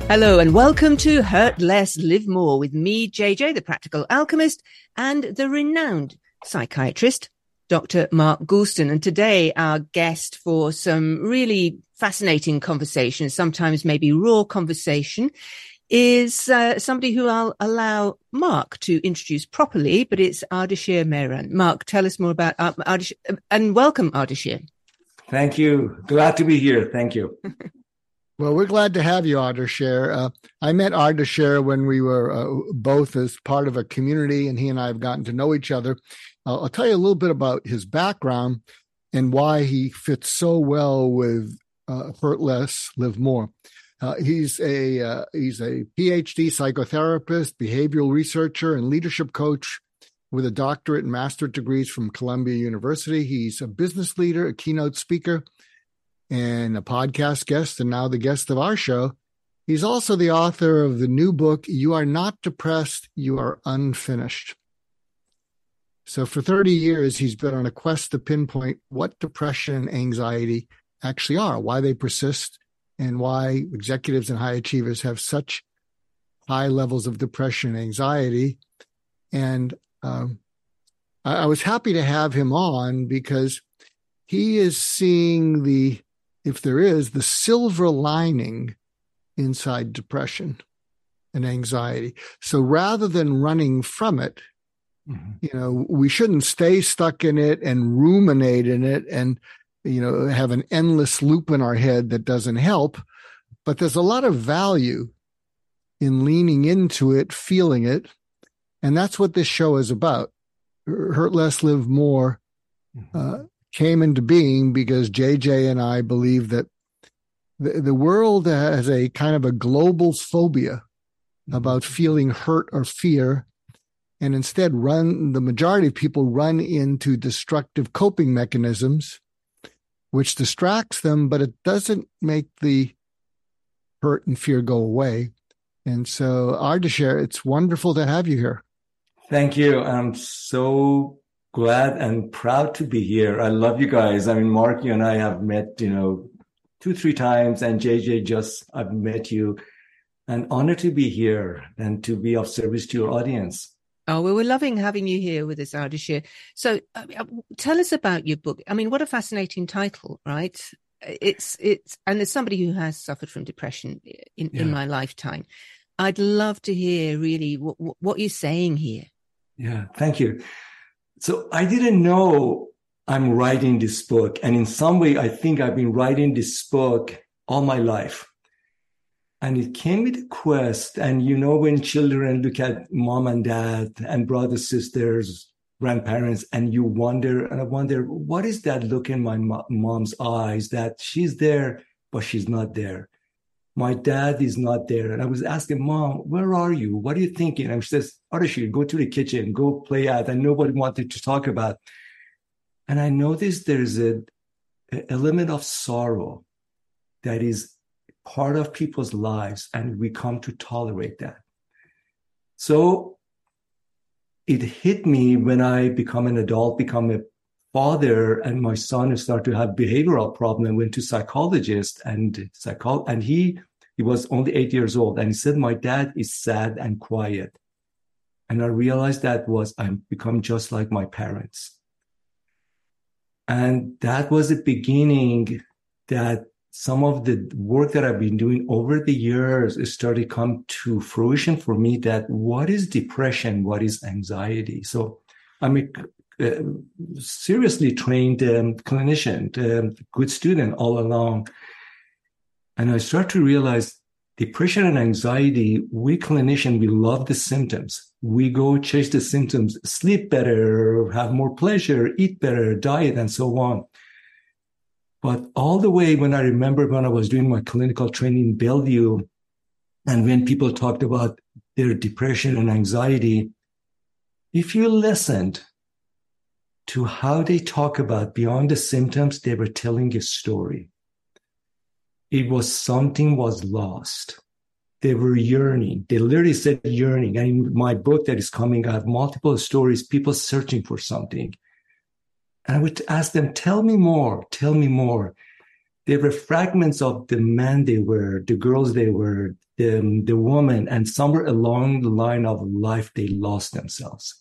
Hello and welcome to Hurt Less, Live More with me, JJ, the practical alchemist, and the renowned psychiatrist, Dr. Mark Goulston. And today our guest for some really fascinating conversation, sometimes maybe raw conversation, is somebody who I'll allow Mark to introduce properly, but it's Ardeshir Mehran. Mark, tell us more about Ardeshir, and welcome, Ardeshir. Thank you. Glad to be here. Thank you. Well, we're glad to have you, Ardeshir. I met Ardeshir when we were both as part of a community, and he and I have gotten to know each other. I'll tell you a little bit about his background and why he fits so well with Hurt Less, Live More. He's a PhD psychotherapist, behavioral researcher, and leadership coach with a doctorate and master's degrees from Columbia University. He's a business leader, a keynote speaker, and a podcast guest, and now the guest of our show. He's also the author of the new book, You Are Not Depressed, You Are Unfinished. So for 30 years, he's been on a quest to pinpoint what depression and anxiety actually are, why they persist, and why executives and high achievers have such high levels of depression and anxiety. And I was happy to have him on because he is seeing if there is, the silver lining inside depression and anxiety. So rather than running from it, we shouldn't stay stuck in it and ruminate in it and, have an endless loop in our head that doesn't help. But there's a lot of value in leaning into it, feeling it. And that's what this show is about. Hurt Less, Live More came into being because JJ and I believe that the world has a kind of a global phobia about feeling hurt or fear, and instead the majority of people run into destructive coping mechanisms, which distracts them, but it doesn't make the hurt and fear go away. And so, Ardeshir, it's wonderful to have you here. Thank you. I'm so glad and proud to be here. I love you guys. I mean, Mark, you and I have met, 2-3 times, and JJ, I've met you. An honor to be here and to be of service to your audience. Oh, well, we're loving having you here with us, Ardeshir. So tell us about your book. I mean, what a fascinating title, right? It's and as somebody who has suffered from depression in my lifetime, I'd love to hear really what you're saying here. Yeah, thank you. So I didn't know I'm writing this book. And in some way, I think I've been writing this book all my life. And it came with a quest. And when children look at mom and dad and brothers, sisters, grandparents, and you wonder, and I wonder, what is that look in my mom's eyes that she's there, but she's not there? My dad is not there. And I was asking, Mom, where are you? What are you thinking? And she says, Ardeshir, go to the kitchen, go play out. And nobody wanted to talk about. And I noticed there's an element of sorrow that is part of people's lives, and we come to tolerate that. So it hit me when I become an adult, become a father, and my son started to have behavioral problem. Went to psychologist, and he was only 8 years old, and he said, my dad is sad and quiet. And I realized I'm become just like my parents. And that was the beginning that some of the work that I've been doing over the years started to come to fruition for me, that what is depression? What is anxiety? So I'm a seriously trained clinician, good student all along. And I start to realize depression and anxiety, we clinicians, we love the symptoms. We go chase the symptoms, sleep better, have more pleasure, eat better, diet, and so on. But all the way when I remember when I was doing my clinical training in Bellevue, and when people talked about their depression and anxiety, if you listened to how they talk about beyond the symptoms, they were telling a story. It was something was lost. They were yearning. They literally said yearning. And in my book that is coming, I have multiple stories, people searching for something. And I would ask them, tell me more, tell me more. They were fragments of the man they were, the girls they were, the woman, and somewhere along the line of life, they lost themselves.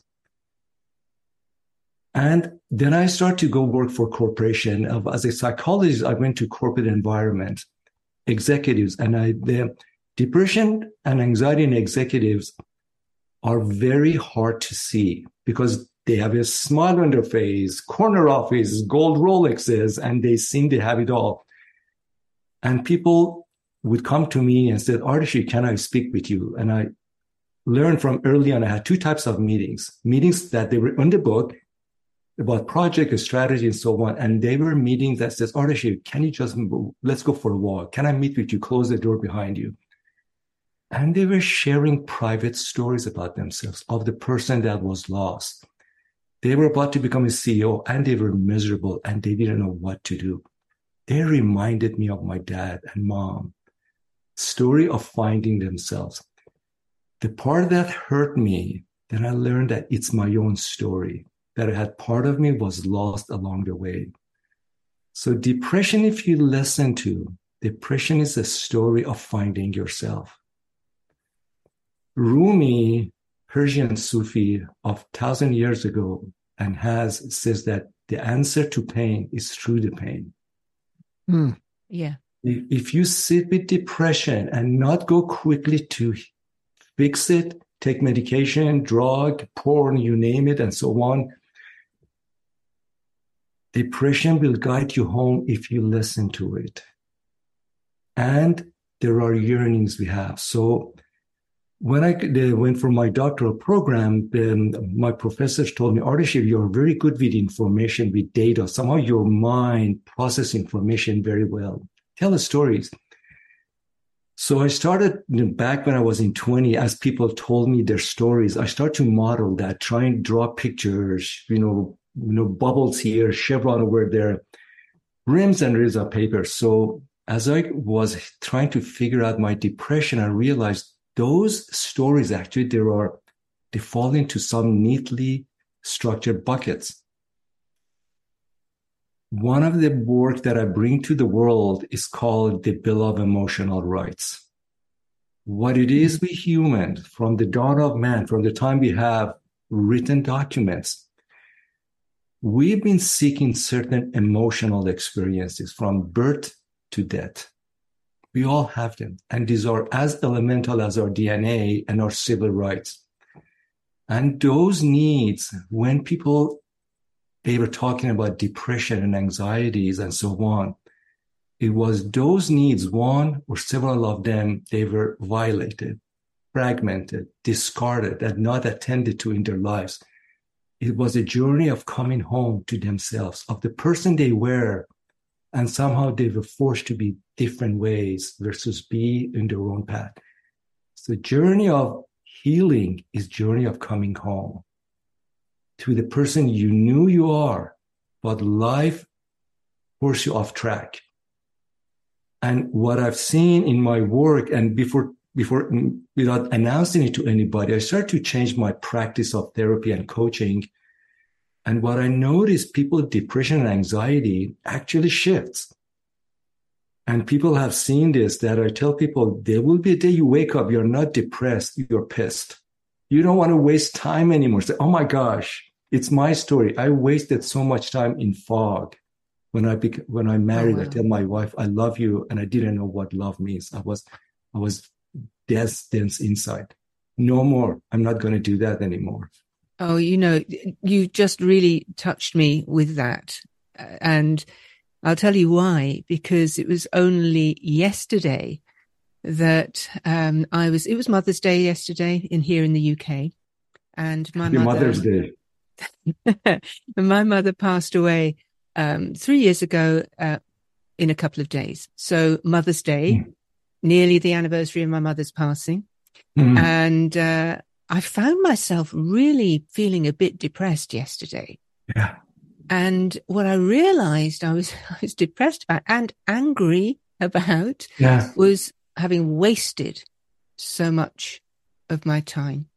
And then I started to go work for corporation. As a psychologist, I went to corporate environment, executives, and the depression and anxiety in executives are very hard to see because they have a smile on their face, corner office, gold Rolexes, and they seem to have it all. And people would come to me and said, Ardishi, can I speak with you? And I learned from early on, I had two types of meetings that they were in the book about project, strategy, and so on. And they were meetings that says, Ardishi, can you just, let's go for a walk. Can I meet with you? Close the door behind you. And they were sharing private stories about themselves, of the person that was lost. They were about to become a CEO and they were miserable and they didn't know what to do. They reminded me of my dad and mom. Story of finding themselves. The part that hurt me, then I learned that it's my own story, that I had part of me was lost along the way. So depression, if you listen to, depression is a story of finding yourself. Rumi, Persian Sufi of 1,000 years ago, and says that the answer to pain is through the pain. Yeah. If you sit with depression and not go quickly to fix it, take medication, drug, porn, you name it, and so on, depression will guide you home if you listen to it. And there are yearnings we have. So when I went for my doctoral program, my professors told me, Ardishi, you're very good with information, with data. Somehow your mind processes information very well. Tell us stories. So I started back when I was in 20, as people told me their stories, I started to model that, try and draw pictures, bubbles here, chevron over there, rims and rims of paper. So as I was trying to figure out my depression, I realized those stories, actually, they fall into some neatly structured buckets. One of the work that I bring to the world is called the Bill of Emotional Rights. What it is, we humans, from the dawn of man, from the time we have written documents, we've been seeking certain emotional experiences from birth to death. We all have them. And these are as elemental as our DNA and our civil rights. And those needs, when they were talking about depression and anxieties and so on, it was those needs, one or several of them, they were violated, fragmented, discarded, and not attended to in their lives. It was a journey of coming home to themselves, of the person they were, and somehow they were forced to be different ways versus be in their own path. So the journey of healing is journey of coming home to the person you knew you are, but life forced you off track. And what I've seen in my work, and before without announcing it to anybody, I started to change my practice of therapy and coaching. And what I noticed, people with depression and anxiety actually shifts. And people have seen this, that I tell people, there will be a day you wake up, you're not depressed, you're pissed. You don't want to waste time anymore. Say, oh my gosh, it's my story. I wasted so much time in fog. When I married, I tell my wife, I love you. And I didn't know what love means. I was dense inside. No more. I'm not going to do that anymore. Oh, you just really touched me with that. And I'll tell you why, because it was only yesterday that it was Mother's Day yesterday here in the UK. And Mother's Day. My mother passed away 3 years ago in a couple of days. So Mother's Day, nearly the anniversary of my mother's passing. And I found myself really feeling a bit depressed yesterday. Yeah. And what I realized I was depressed about and angry about was having wasted so much of my time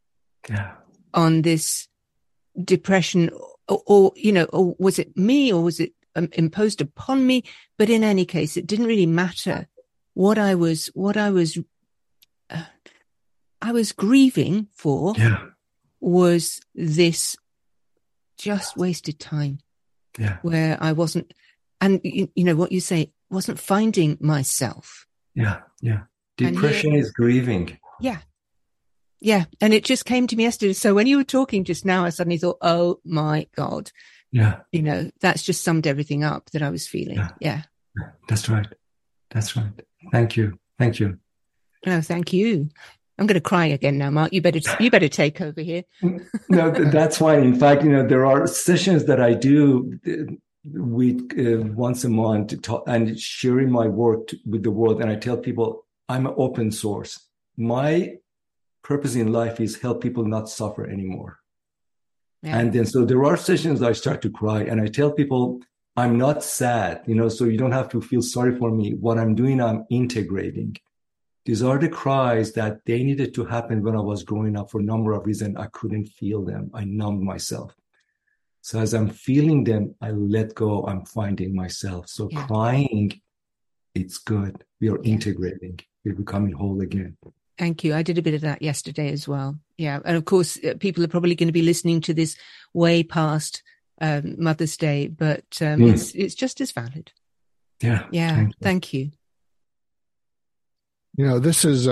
on this depression, or was it me, or was it imposed upon me? But in any case, it didn't really matter what I was I was grieving for was this just wasted time where I wasn't, and you know what you say, wasn't finding myself. Depression is grieving. And it just came to me yesterday. So when you were talking just now, I suddenly thought, oh my God, you know, that's just summed everything up that I was feeling. That's right. Thank you. No, thank you. I'm going to cry again now, Mark. You better take over here. No, that's why. In fact, you know, there are sessions that I do once a month to talk, and sharing my work with the world. And I tell people I'm an open source. My purpose in life is help people not suffer anymore. And then so there are sessions I start to cry, and I tell people I'm not sad, you know, so you don't have to feel sorry for me. What I'm doing, I'm integrating. These are the cries that they needed to happen when I was growing up for a number of reasons. I couldn't feel them. I numbed myself. So as I'm feeling them, I let go. I'm finding myself. So crying, it's good. We are integrating. We're becoming whole again. Thank you. I did a bit of that yesterday as well. Yeah. And of course, people are probably going to be listening to this way past Mother's Day, but it's just as valid. Yeah. Thank you. You know, this is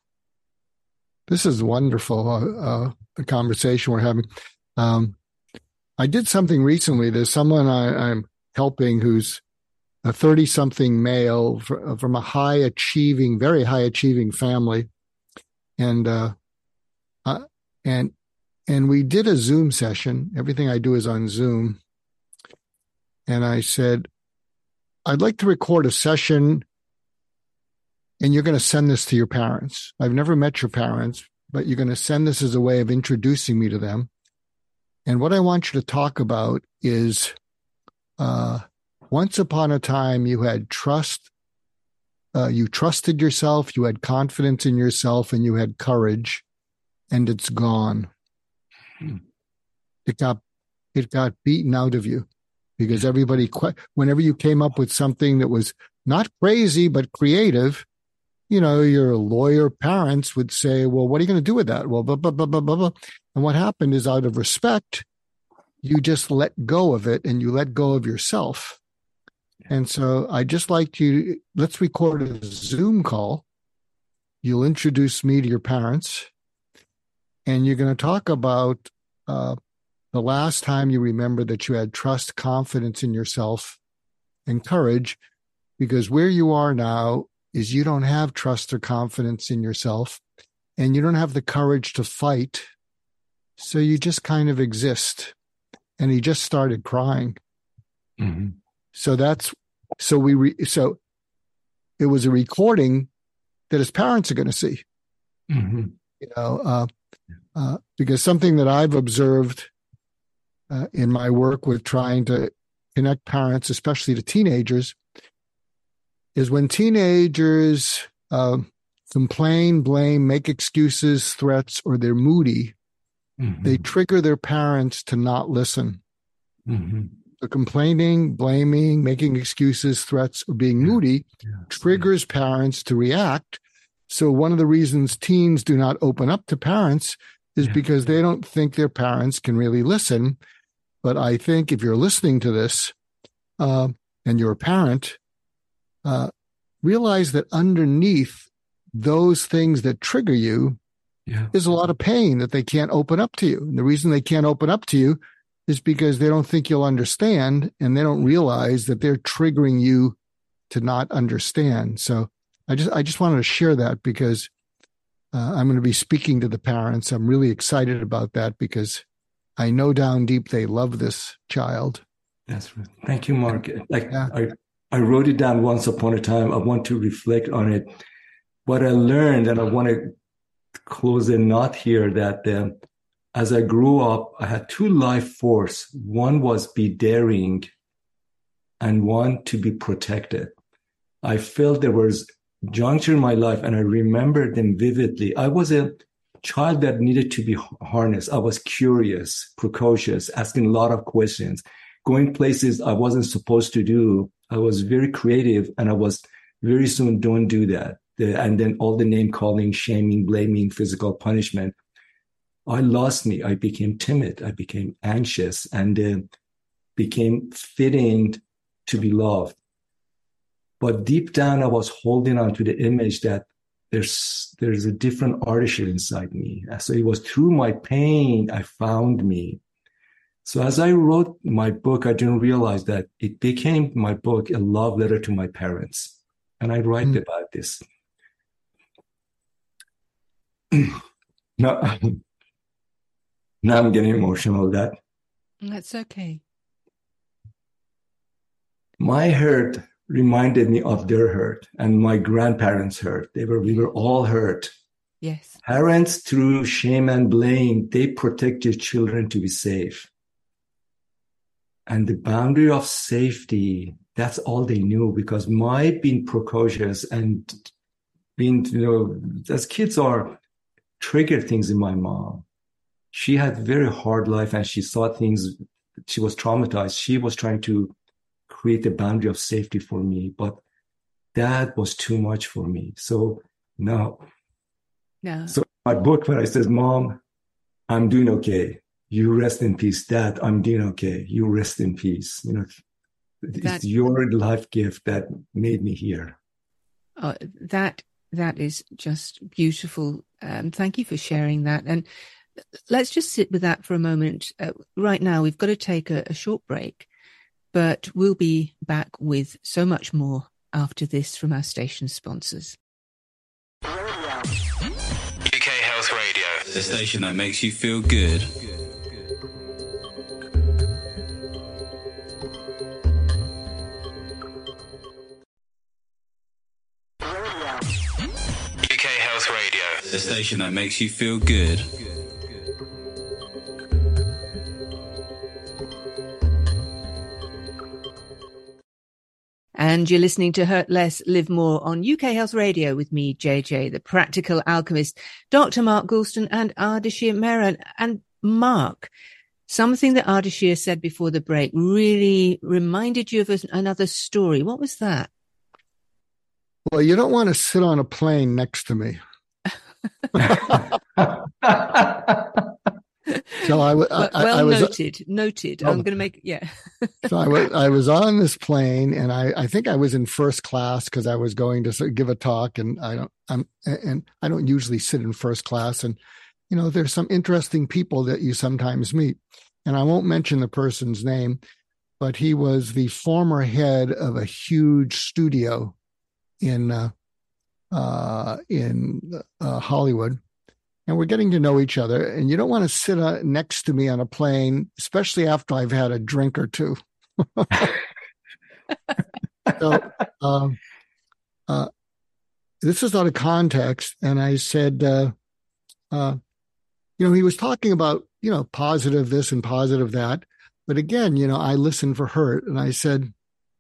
wonderful, the conversation we're having. I did something recently. There's someone I'm helping who's a 30-something male from a very high achieving family. And we did a Zoom session. Everything I do is on Zoom. And I said, I'd like to record a session, and you're going to send this to your parents. I've never met your parents, but you're going to send this as a way of introducing me to them. And what I want you to talk about is once upon a time you had trust. You trusted yourself, you had confidence in yourself, and you had courage, and it's gone. It got beaten out of you because everybody, whenever you came up with something that was not crazy but creative, you know, your lawyer parents would say, well, what are you going to do with that? Well, blah, blah, blah, blah, blah, blah. And what happened is, out of respect, you just let go of it, and you let go of yourself. And so I just like you, let's record a Zoom call. You'll introduce me to your parents, and you're going to talk about the last time you remember that you had trust, confidence in yourself, and courage, because where you are now is you don't have trust or confidence in yourself, and you don't have the courage to fight. So you just kind of exist. And he just started crying. Mm-hmm. So it was a recording that his parents are going to see, you know, because something that I've observed in my work with trying to connect parents, especially to teenagers, is when teenagers complain, blame, make excuses, threats, or they're moody, they trigger their parents to not listen. So complaining, blaming, making excuses, threats, or being moody triggers parents to react. So one of the reasons teens do not open up to parents is because they don't think their parents can really listen. But I think if you're listening to this and you're a parent, realize that underneath those things that trigger you is a lot of pain that they can't open up to you. And the reason they can't open up to you is because they don't think you'll understand, and they don't realize that they're triggering you to not understand. So I just wanted to share that because I'm going to be speaking to the parents. I'm really excited about that because I know down deep they love this child. That's right. Thank you, Mark. I wrote it down once upon a time. I want to reflect on it. What I learned, and I want to close a knot here, that as I grew up, I had two life force. One was be daring, and one to be protected. I felt there was juncture in my life, and I remember them vividly. I was a child that needed to be harnessed. I was curious, precocious, asking a lot of questions, going places I wasn't supposed to do. I was very creative, and I was very soon don't do that. and then all the name calling, shaming, blaming, physical punishment, I lost me. I became timid. I became anxious and became fitting to be loved. But deep down, I was holding on to the image that there's a different artistry inside me. So it was through my pain I found me. So as I wrote my book, I didn't realize that it became my book a love letter to my parents. And I write about this. Now I'm getting emotional. That's okay. My hurt reminded me of their hurt and my grandparents' hurt. We were all hurt. Yes. Parents, through shame and blame, they protect their children to be safe. And the boundary of safety, that's all they knew, because my being precocious and being, as kids are, triggered things in my mom. She had a very hard life and she saw things, she was traumatized. She was trying to create a boundary of safety for me, but that was too much for me. So no. So my book, where I says, Mom, I'm doing okay. You rest in peace. Dad, I'm doing okay. You rest in peace. It's your life gift that made me here. That is just beautiful. Thank you for sharing that. And let's just sit with that for a moment. Right now, we've got to take a short break, but we'll be back with so much more after this from our station sponsors. UK Health Radio, the station that makes you feel good. UK Health Radio, the station that makes you feel good. And you're listening to Hurt Less, Live More on UK Health Radio with me, JJ, the practical alchemist, Dr. Mark Goulston and Ardeshir Mehra. And Mark, something that Ardeshir said before the break really reminded you of another story. What was that? Well, you don't want to sit on a plane next to me. So I was noted. I'm going to make, yeah. So I was on this plane, and I think I was in first class because I was going to give a talk, and I don't usually sit in first class. And there's some interesting people that you sometimes meet, and I won't mention the person's name, but he was the former head of a huge studio in Hollywood. And we're getting to know each other, and you don't want to sit next to me on a plane, especially after I've had a drink or two. So this is out of context, and I said, he was talking about, positive this and positive that. But again, I listened for hurt, and I said,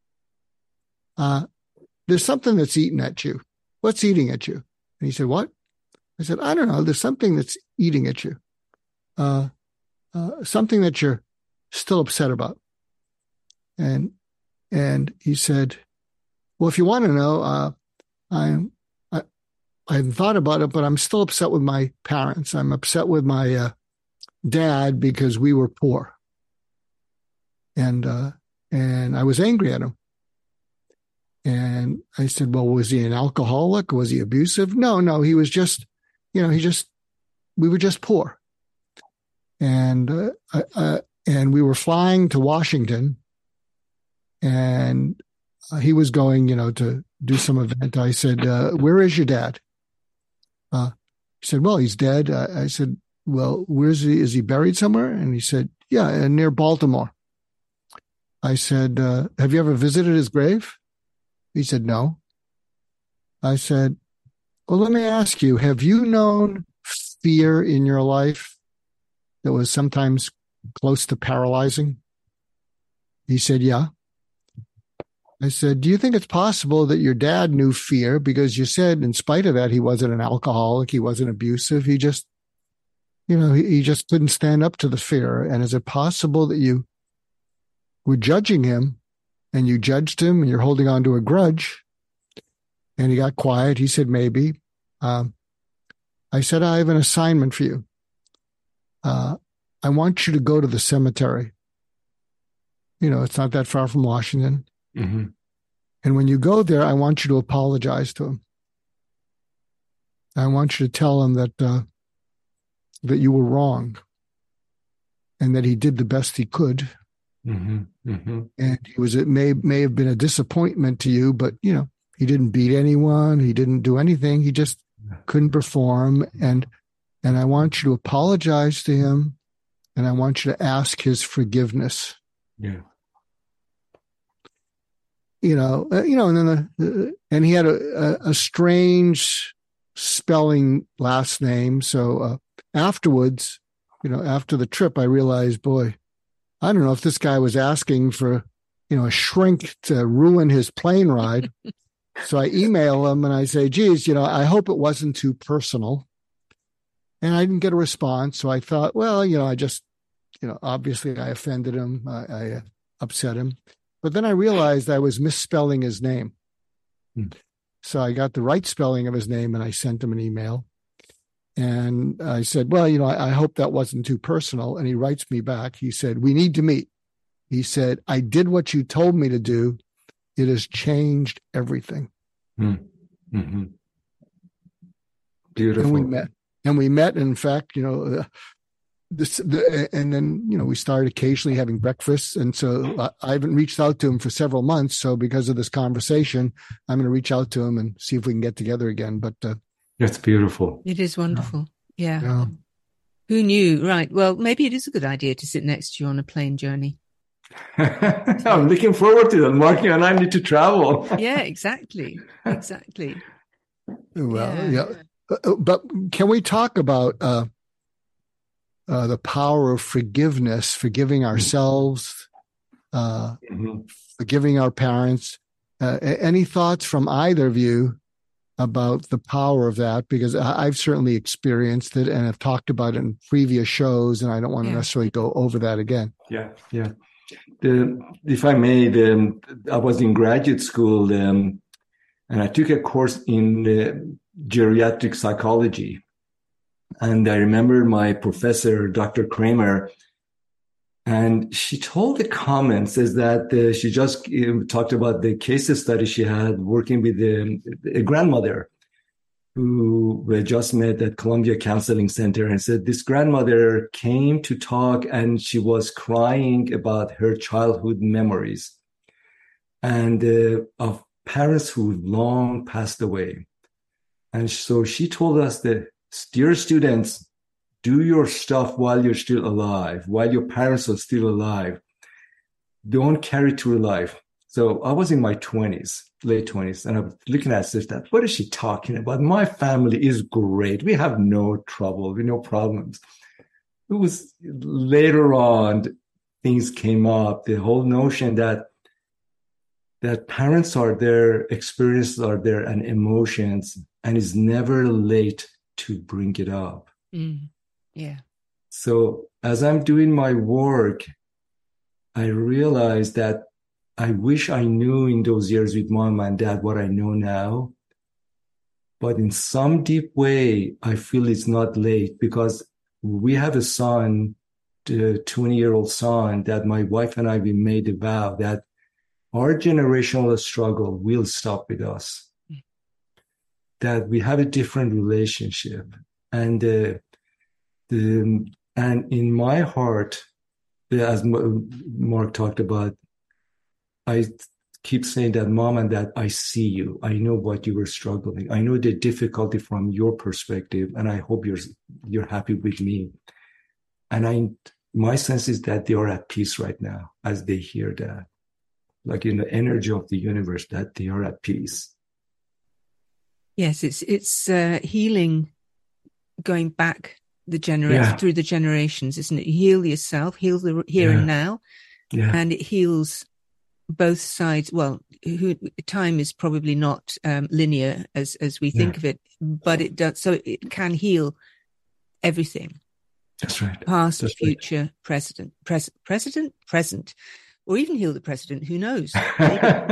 there's something that's eating at you. What's eating at you? And he said, what? I said, I don't know. There's something that's eating at you. Something that you're still upset about. And he said, well, if you want to know, I haven't thought about it, but I'm still upset with my parents. I'm upset with my dad because we were poor. And I was angry at him. And I said, well, was he an alcoholic? Was he abusive? No, he was just, we were just poor. And we were flying to Washington, and he was going, to do some event. I said, where is your dad? He said, well, he's dead. I said, well, is he buried somewhere? And he said, yeah, near Baltimore. I said, have you ever visited his grave? He said, no. I said, well, let me ask you, have you known fear in your life that was sometimes close to paralyzing? He said, yeah. I said, do you think it's possible that your dad knew fear? Because you said in spite of that, he wasn't an alcoholic. He wasn't abusive. He just, he just couldn't stand up to the fear. And is it possible that you were judging him and you judged him and you're holding on to a grudge? And he got quiet. He said, maybe. I said, I have an assignment for you. I want you to go to the cemetery. It's not that far from Washington. Mm-hmm. And when you go there, I want you to apologize to him. I want you to tell him that you were wrong and that he did the best he could. Mm-hmm. Mm-hmm. And it may have been a disappointment to you, but he didn't beat anyone. He didn't do anything. He just couldn't perform. And I want you to apologize to him, and I want you to ask his forgiveness. Yeah. And then and he had a strange spelling last name. So afterwards, after the trip, I realized, boy, I don't know if this guy was asking for, a shrink to ruin his plane ride. So I email him and I say, geez, I hope it wasn't too personal. And I didn't get a response. So I thought, well, I just, obviously I offended him. I upset him. But then I realized I was misspelling his name. So I got the right spelling of his name and I sent him an email. And I said, well, I hope that wasn't too personal. And he writes me back. He said, we need to meet. He said, I did what you told me to do. It has changed everything. Mm-hmm. Beautiful. And we met. In fact, and then, we started occasionally having breakfast. And so I haven't reached out to him for several months. So because of this conversation, I'm going to reach out to him and see if we can get together again. But that's beautiful. It is wonderful. Yeah. Who knew? Right. Well, maybe it is a good idea to sit next to you on a plane journey. I'm looking forward to that. Marky and I need to travel. Yeah, exactly. Well, yeah. But can we talk about the power of forgiveness, forgiving ourselves, forgiving our parents? Any thoughts from either of you about the power of that? Because I've certainly experienced it and have talked about it in previous shows, and I don't want to necessarily go over that again. Yeah. If I may, I was in graduate school and I took a course in geriatric psychology. And I remember my professor, Dr. Kramer, and she told the comments is that she just talked about the case study she had working with a grandmother who we just met at Columbia Counseling Center, and said this grandmother came to talk and she was crying about her childhood memories and of parents who long passed away. And so she told us that, dear students, do your stuff while you're still alive, while your parents are still alive. Don't carry through life. So I was in my 20s, late 20s, and I was looking at that. What is she talking about? My family is great. We have no trouble, no problems. It was later on, things came up, the whole notion that parents are there, experiences are there, and emotions, and it's never late to bring it up. Yeah. So as I'm doing my work, I realized that I wish I knew in those years with mom and dad what I know now. But in some deep way, I feel it's not late because we have a son, a 20-year-old son, that my wife and I, we made a vow that our generational struggle will stop with us. That we have a different relationship. And in my heart, as Mark talked about, I keep saying that, Mom and Dad, I see you. I know what you were struggling. I know the difficulty from your perspective, and I hope you're happy with me. And my sense is that they are at peace right now as they hear that, like in the energy of the universe, that they are at peace. Yes, it's healing, going back through the generations, isn't it? Heal yourself, heal the here and now, and it heals both sides. Well, time is probably not linear as we think of it, but it does. So it can heal everything. That's right. Past, That's future, present, or even heal the president. Who knows?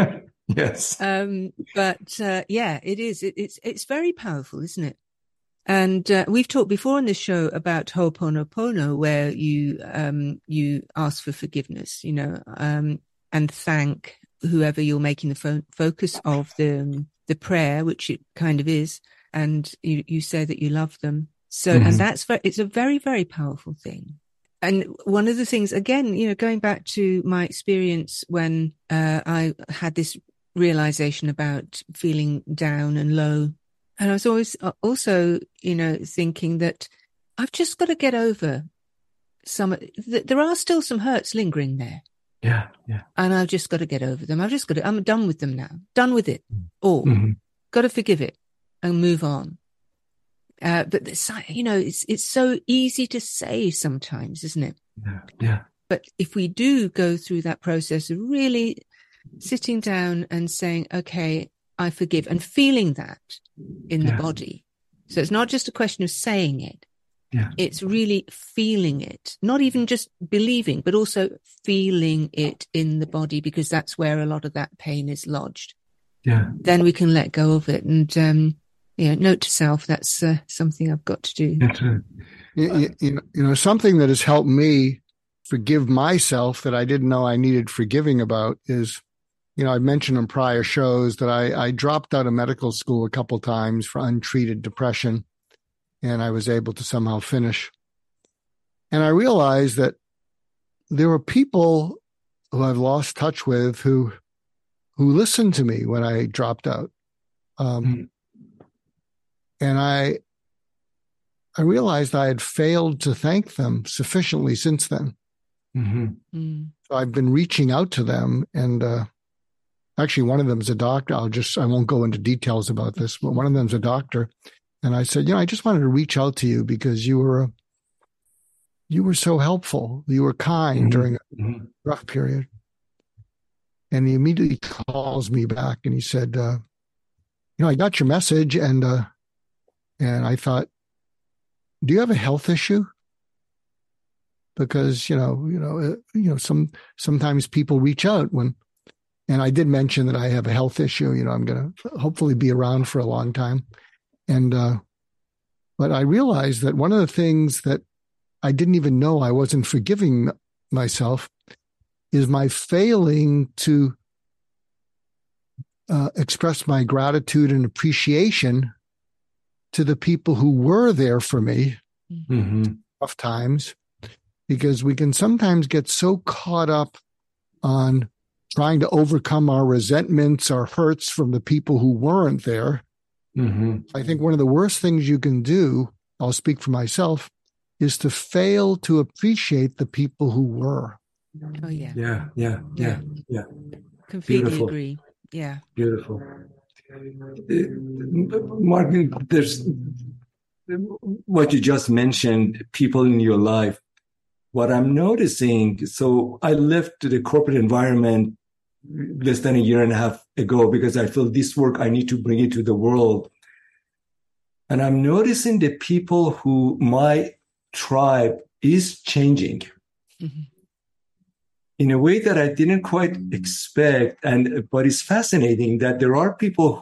Yes. Yeah, it is. It's very powerful, isn't it? And we've talked before on this show about Ho'oponopono, where you ask for forgiveness, and thank whoever you're making the focus of the prayer, which it kind of is, and you say that you love them. So, and it's a very, very powerful thing. And one of the things, again, going back to my experience when I had this realization about feeling down and low. And I was always also, thinking that I've just got to get over there are still some hurts lingering there. Yeah, yeah. And I've just got to get over them. I'm done with them now. Done with it all. Got to forgive it and move on. But it's so easy to say sometimes, isn't it? Yeah, yeah. But if we do go through that process of really sitting down and saying, okay, I forgive, and feeling that in the body. So it's not just a question of saying it. Yeah. It's really feeling it, not even just believing, but also feeling it in the body, because that's where a lot of that pain is lodged. Yeah. Then we can let go of it. And, note to self, that's something I've got to do. That's right. Something that has helped me forgive myself that I didn't know I needed forgiving about is, I've mentioned in prior shows that I dropped out of medical school a couple times for untreated depression, and I was able to somehow finish. And I realized that there were people who I've lost touch with who listened to me when I dropped out. And I realized I had failed to thank them sufficiently since then. So I've been reaching out to them, and actually, one of them is a doctor. I won't go into details about this, but one of them is a doctor. And I said, I just wanted to reach out to you because you were so helpful. You were kind during a rough period. And he immediately calls me back and he said, I got your message. And I thought, do you have a health issue? Because, sometimes people reach out and I did mention that I have a health issue. I'm going to hopefully be around for a long time. And, but I realized that one of the things that I didn't even know I wasn't forgiving myself is my failing to express my gratitude and appreciation to the people who were there for me tough times, because we can sometimes get so caught up on trying to overcome our resentments, our hurts from the people who weren't there. I think one of the worst things you can do, I'll speak for myself, is to fail to appreciate the people who were. Oh, yeah. Yeah. Completely Beautiful. agree. Yeah. Beautiful. Mark, there's what you just mentioned, people in your life. What I'm noticing, so I left the corporate environment less than a year and a half ago because I feel this work, I need to bring it to the world. And I'm noticing the people who my tribe is changing in a way that I didn't quite expect. But it's fascinating that there are people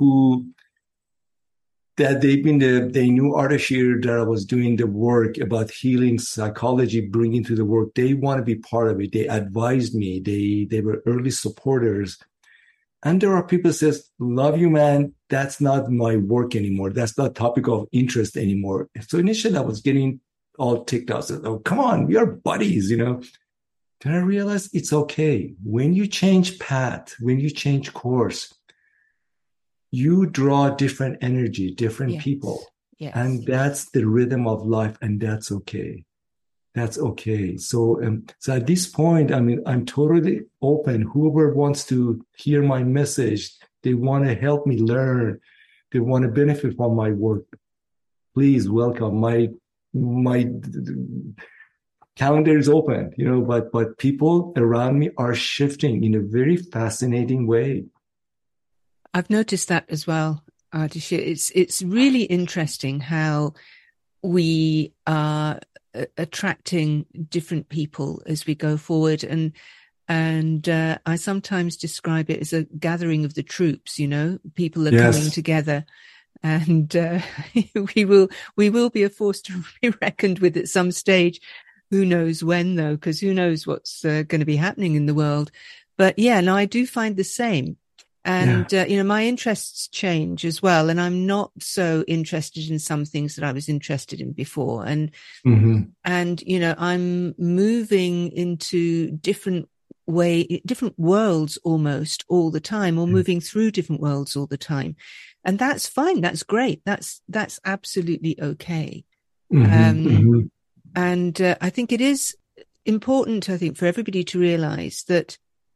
that they knew Ardashir, that I was doing the work about healing psychology, bringing to the work. They want to be part of it. They advised me. They were early supporters. And there are people who says, love you, man. That's not my work anymore. That's not topic of interest anymore. So initially I was getting all ticked off. Said, oh, come on, we are buddies, Then I realized it's okay. When you change path, when you change course, you draw different energy, different people. Yes. And that's the rhythm of life. And that's okay. That's okay. So at this point, I'm totally open. Whoever wants to hear my message, they want to help me learn, they want to benefit from my work, please welcome. My calendar is open, but people around me are shifting in a very fascinating way. I've noticed that as well, Ardashir. It's really interesting how we are attracting different people as we go forward. And And I sometimes describe it as a gathering of the troops, people are Yes. coming together. And we will be a force to be reckoned with at some stage. Who knows when, though, because who knows what's going to be happening in the world. But yeah, no, I do find the same. And, my interests change as well. And I'm not so interested in some things that I was interested in before. And, I'm moving into different worlds almost all the time, or moving through different worlds all the time. And that's fine. That's great. That's absolutely okay. And I think it is important, for everybody to realize that,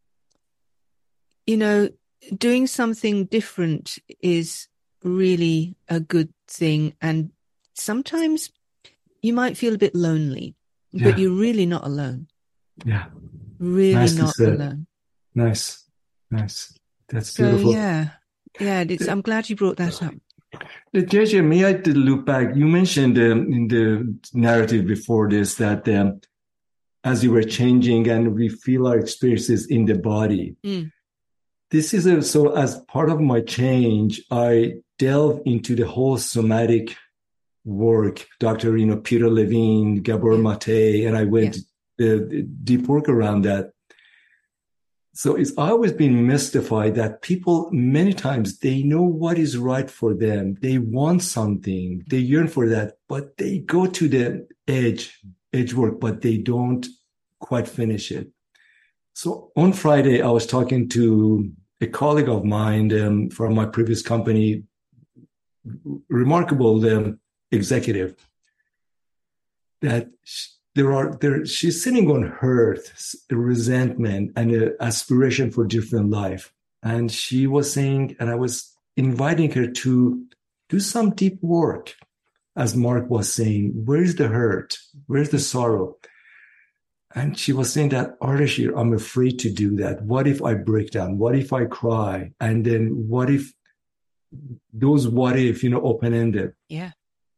doing something different is really a good thing. And sometimes you might feel a bit lonely, but you're really not alone. Yeah. Really nice not alone. Nice. That's beautiful. Yeah, I'm glad you brought that up. JJ, may I look back? You mentioned in the narrative before this that as you were changing and we feel our experiences in the body. This is so as part of my change, I delve into the whole somatic work, Dr. Peter Levine, Gabor Mate, and I went deep work around that. So it's always been mystified that people, many times, they know what is right for them. They want something, they yearn for that, but they go to the edge work, but they don't quite finish it. So on Friday, I was talking to a colleague of mine from my previous company, remarkable executive, that she's sitting on hurt, resentment, and an aspiration for different life. And she was saying, and I was inviting her to do some deep work. As Mark was saying, where's the hurt? Where's the sorrow? And she was saying that, Ardeshir, I'm afraid to do that. What if I break down? What if I cry? And then what if those open-ended? Yeah.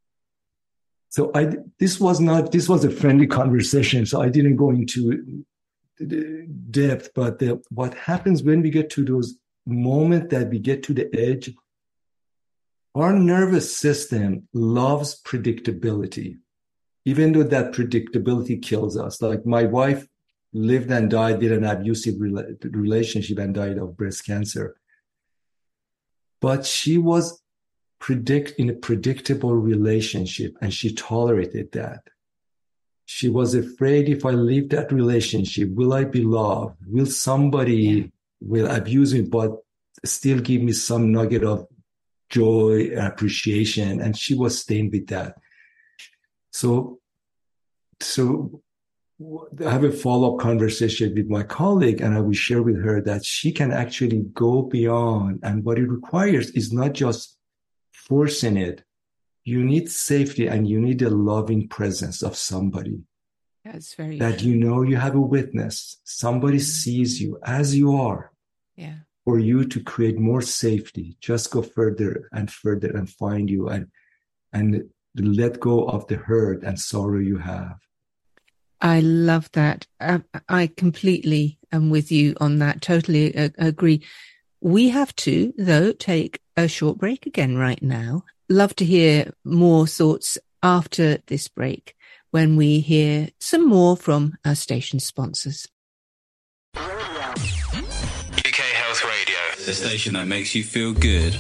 So this was a friendly conversation. So I didn't go into depth, but what happens when we get to those moments that we get to the edge, our nervous system loves predictability. Even though that predictability kills us. Like my wife lived and died, did an abusive relationship and died of breast cancer. But she was in a predictable relationship and she tolerated that. She was afraid, if I leave that relationship, will I be loved? Will somebody will abuse me, but still give me some nugget of joy and appreciation? And she was staying with that. So I have a follow-up conversation with my colleague, and I will share with her that she can actually go beyond. And what it requires is not just forcing it. You need safety and you need a loving presence of somebody. That's very that true. You have a witness. Somebody sees you as you are. Yeah. For you to create more safety, just go further and find you and let go of the hurt and sorrow you have. I love that. I completely am with you on that. Totally agree. We have to, though, take a short break again right now. Love to hear more thoughts after this break when we hear some more from our station sponsors. UK Health Radio, the station that makes you feel good.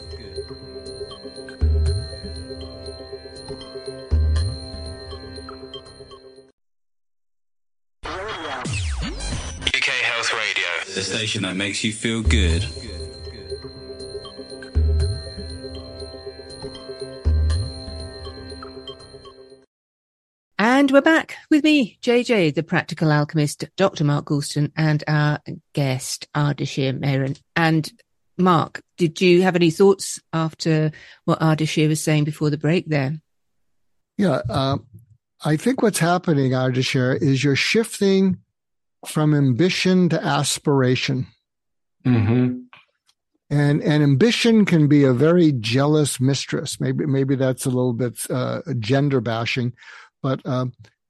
The station that makes you feel good. And we're back with me, JJ, the Practical Alchemist, Dr. Mark Goulston, and our guest, Ardeshir Mehran. And Mark, did you have any thoughts after what Ardeshir was saying before the break there? Yeah, I think what's happening, Ardeshir, is you're shifting from ambition to aspiration. Mm-hmm. And ambition can be a very jealous mistress. Maybe that's a little bit gender bashing, but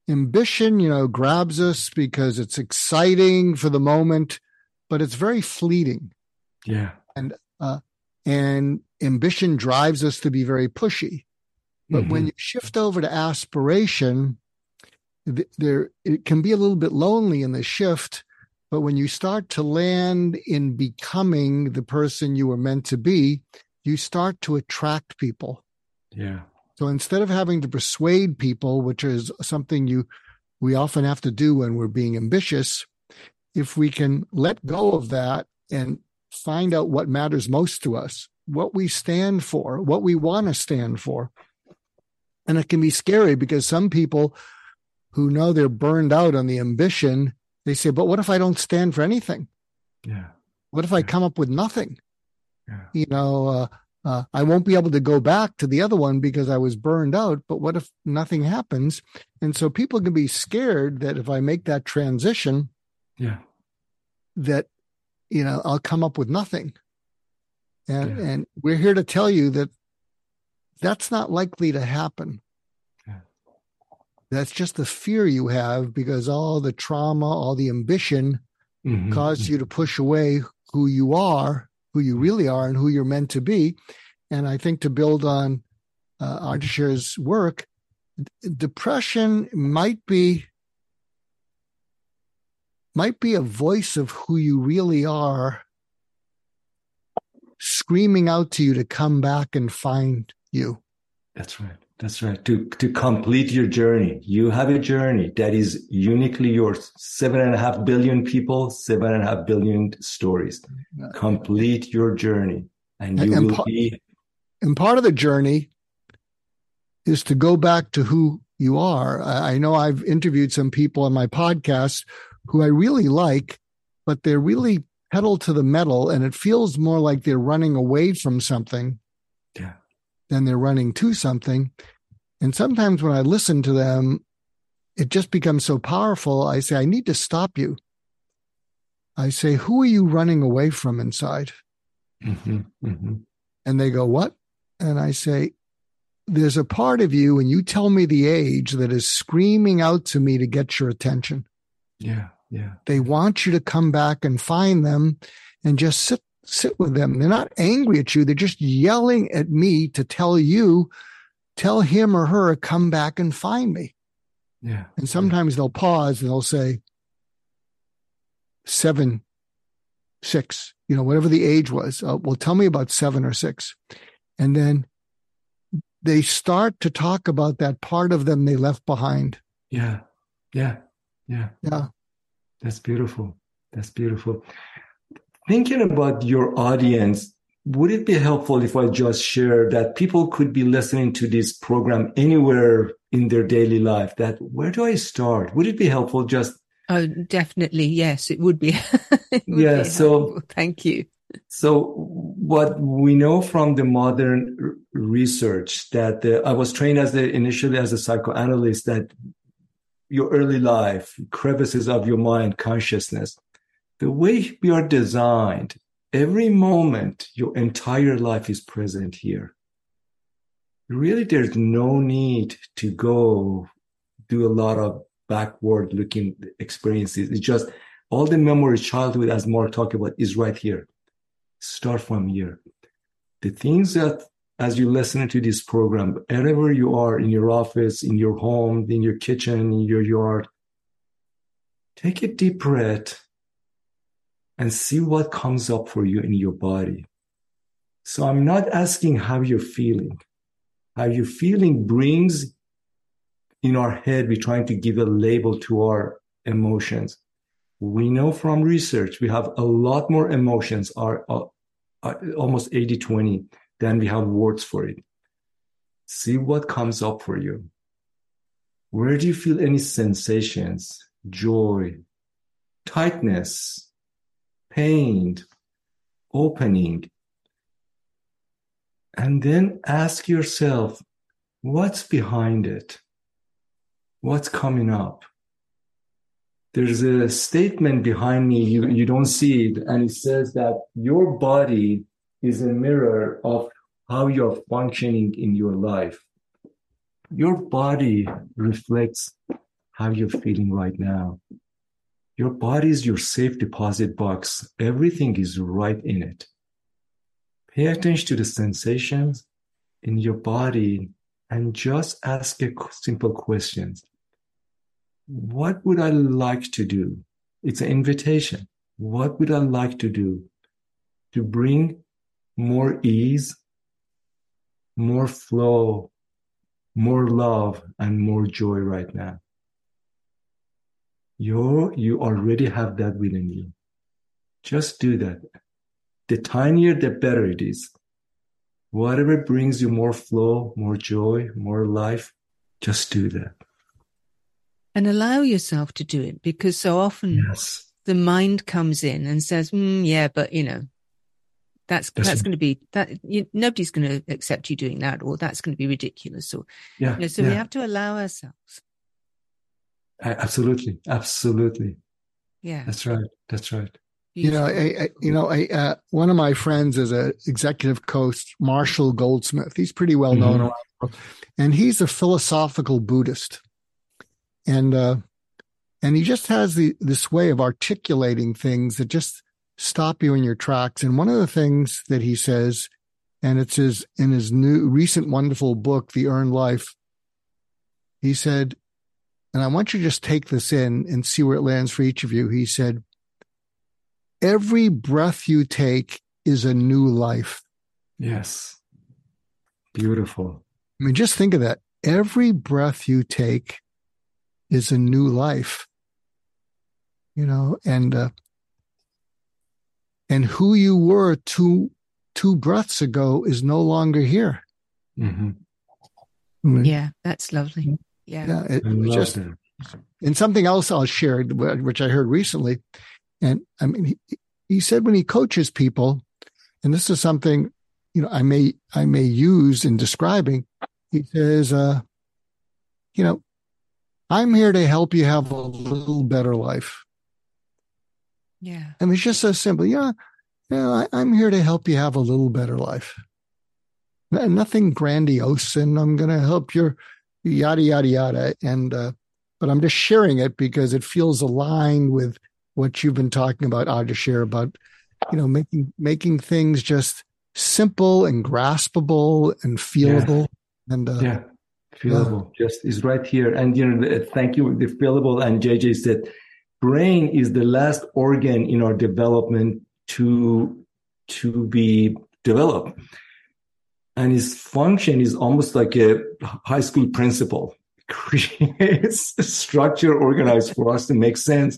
ambition, grabs us because it's exciting for the moment, but it's very fleeting. Yeah. And ambition drives us to be very pushy. But when you shift over to aspiration, it can be a little bit lonely in the shift. But when you start to land in becoming the person you were meant to be, you start to attract people. Yeah. So instead of having to persuade people, which is something we often have to do when we're being ambitious, if we can let go of that and find out what matters most to us, what we stand for, what we want to stand for. And it can be scary because some people who know they're burned out on the ambition, they say, but what if I don't stand for anything? Yeah. What if I come up with nothing? Yeah. I won't be able to go back to the other one because I was burned out, but what if nothing happens? And so people can be scared that if I make that transition, that, I'll come up with nothing. And we're here to tell you that that's not likely to happen. Yeah. That's just the fear you have because all the trauma, all the ambition caused you to push away who you are, who you really are, and who you're meant to be. And I think to build on Ardeshir's work, depression might be a voice of who you really are screaming out to you to come back and find you. That's right. That's right. To complete your journey. You have a journey that is uniquely yours. 7.5 billion people, 7.5 billion stories. Complete your journey. And you will be. And part of the journey is to go back to who you are. I know I've interviewed some people on my podcast who I really like, but they're really pedal to the metal, and it feels more like they're running away from something than they're running to something. And sometimes when I listen to them, it just becomes so powerful. I say, I need to stop you. I say, who are you running away from inside? And they go, what? And I say, there's a part of you, and you tell me the age, that is screaming out to me to get your attention. Yeah. They want you to come back and find them and just sit with them. They're not angry at you. They're just yelling at me to tell him or her, come back and find me. Yeah. And sometimes they'll pause and they'll say 7, 6, whatever the age was. Well, tell me about 7 or 6. And then they start to talk about that part of them they left behind. Yeah. That's beautiful. Thinking about your audience, would it be helpful if I just share that people could be listening to this program anywhere in their daily life? Where do I start? Would it be helpful just? Oh, definitely. Yes, it would be. So thank you. So what we know from the modern research that I was trained initially as a psychoanalyst, that your early life, crevices of your mind, consciousness, the way we are designed, every moment, your entire life is present here. Really, there's no need to go do a lot of backward looking experiences. It's just all the memories, childhood, as Mark talked about, is right here. Start from here. The things that, as you listen to this program, wherever you are, in your office, in your home, in your kitchen, in your yard, take a deep breath and see what comes up for you in your body. So I'm not asking how you're feeling. How you're feeling brings in our head, we're trying to give a label to our emotions. We know from research, we have a lot more emotions, are almost 80-20, than we have words for it. See what comes up for you. Where do you feel any sensations? Joy, tightness, pain, opening. And then ask yourself, what's behind it? What's coming up? There's a statement behind me, you don't see it, and it says that your body is a mirror of how you're functioning in your life. Your body reflects how you're feeling right now. Your body is your safe deposit box. Everything is right in it. Pay attention to the sensations in your body and just ask a simple question. What would I like to do? It's an invitation. What would I like to do to bring more ease, more flow, more love, and more joy right now? You already have that within you. Just do that. The tinier, the better it is. Whatever brings you more flow, more joy, more life, just do that. And allow yourself to do it, because so often the mind comes in and says, yeah, but that's going to be that. Nobody's going to accept you doing that, or that's going to be ridiculous. Or so we have to allow ourselves. Absolutely. Yeah, that's right. Beautiful. One of my friends is an executive coach, Marshall Goldsmith. He's pretty well known around the world, and he's a philosophical Buddhist. And he just has this way of articulating things that just stop you in your tracks. And one of the things that he says, and it's in his new recent wonderful book, The Earned Life, he said, and I want you to just take this in and see where it lands for each of you. He said, every breath you take is a new life. Yes. Beautiful. I mean, just think of that. Every breath you take is a new life, and who you were two breaths ago is no longer here. Mm-hmm. Yeah, that's lovely. Yeah, it just that. And something else I'll share, which I heard recently, and I mean, he said when he coaches people, and this is something I may use in describing. He says, I'm here to help you have a little better life. Yeah. I mean, it's just so simple. I'm here to help you have a little better life. Nothing grandiose, and I'm going to help your yada, yada, yada. And, but I'm just sharing it because it feels aligned with what you've been talking about, Ardeshir, about, making things just simple and graspable and feelable. Yeah. And, feelable just is right here. And, thank you. The feelable, and JJ said, brain is the last organ in our development to be developed. And its function is almost like a high school principal. Creates a structure organized for us to make sense.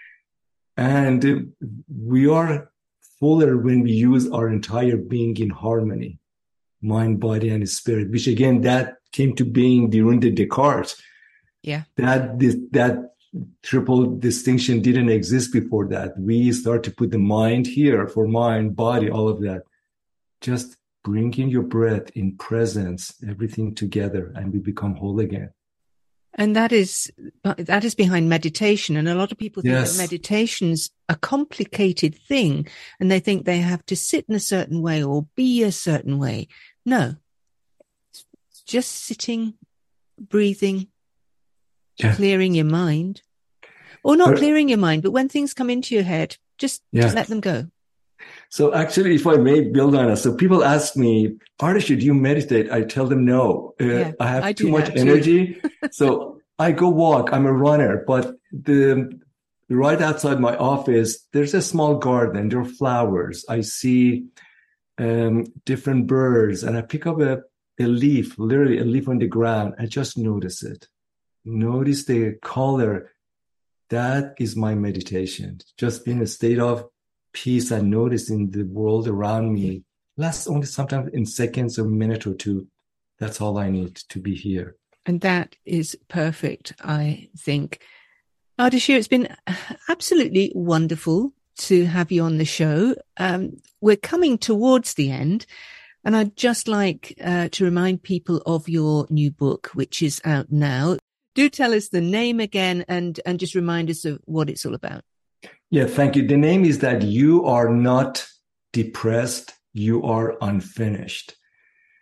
And we are fuller when we use our entire being in harmony, mind, body, and spirit, which again, that came to being during the Descartes. Yeah. That triple distinction didn't exist before that. We start to put the mind here for mind, body, all of that. Just bring in your breath in presence, everything together, and we become whole again. And that is behind meditation. And a lot of people think that meditation's a complicated thing, and they think they have to sit in a certain way or be a certain way. No, it's just sitting, breathing, clearing your mind, or not clearing your mind, but when things come into your head, just let them go. So actually, if I may build on it, so people ask me, Ardeshir, do you meditate? I tell them no. I have too much energy. So I go walk. I'm a runner, but right outside my office, there's a small garden. There are flowers. I see different birds, and I pick up a leaf, literally a leaf on the ground. I just notice it. Notice the color. That is my meditation. Just being in a state of peace and noticing the world around me. Lasts only sometimes in seconds or a minute or two. That's all I need to be here. And that is perfect, I think. Ardeshir, it's been absolutely wonderful to have you on the show. We're coming towards the end, and I'd just like to remind people of your new book, which is out now. Do tell us the name again and just remind us of what it's all about. Yeah, thank you. The name is that you are not depressed, you are unfinished.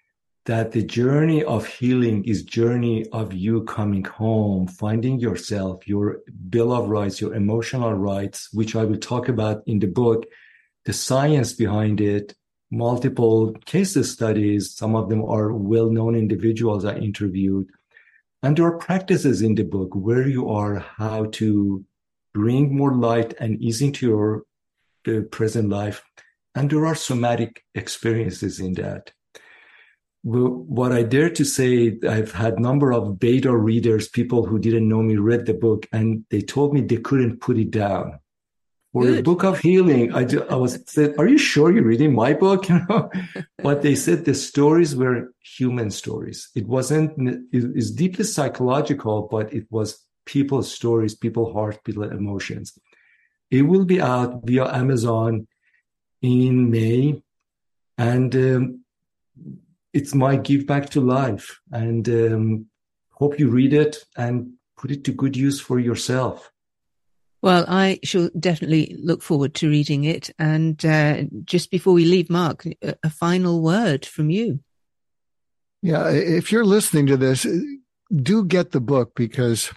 that the journey of healing is journey of you coming home, finding yourself, your Bill of Rights, your emotional rights, which I will talk about in the book, the science behind it, multiple case studies. Some of them are well-known individuals I interviewed. And there are practices in the book where you are, how to bring more light and ease into your present life. And there are somatic experiences in that. What I dare to say, I've had a number of beta readers, people who didn't know me, read the book, and they told me they couldn't put it down. For the Book of Healing, I said, "Are you sure you're reading my book?" But they said the stories were human stories. It's deeply psychological, but it was people's stories, people's heart, people's emotions. It will be out via Amazon in May, and it's my give back to life. And hope you read it and put it to good use for yourself. Well, I shall definitely look forward to reading it. And just before we leave, Mark, a final word from you. Yeah, if you're listening to this, do get the book, because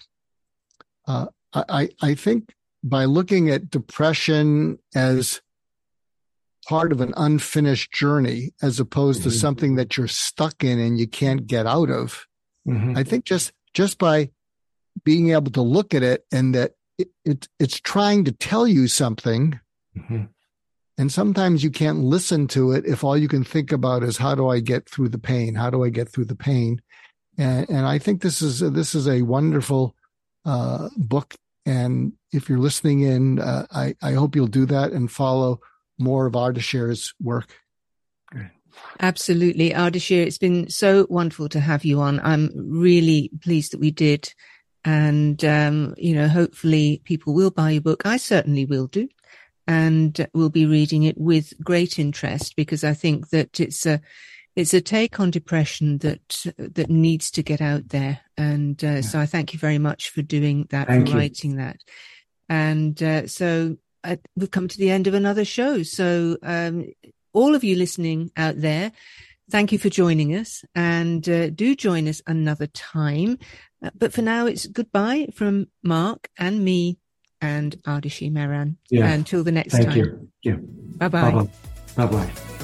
I think by looking at depression as part of an unfinished journey, as opposed to something that you're stuck in and you can't get out of, I think just by being able to look at it and that it's trying to tell you something, and sometimes you can't listen to it if all you can think about is, how do I get through the pain? How do I get through the pain? And I think this is a wonderful book. And if you're listening in, I hope you'll do that and follow more of Ardeshir's work. Absolutely, Ardeshir. It's been so wonderful to have you on. I'm really pleased that we did. And, hopefully people will buy your book. I certainly will do. And will be reading it with great interest, because I think that it's a take on depression that needs to get out there. And so I thank you very much for doing that, writing that. And so we've come to the end of another show. So all of you listening out there, thank you for joining us, and do join us another time. But for now, it's goodbye from Mark and me and Ardeshir Mehran. Yeah. Until the next time. Thank you. Yeah. Bye-bye. Bye-bye. Bye-bye.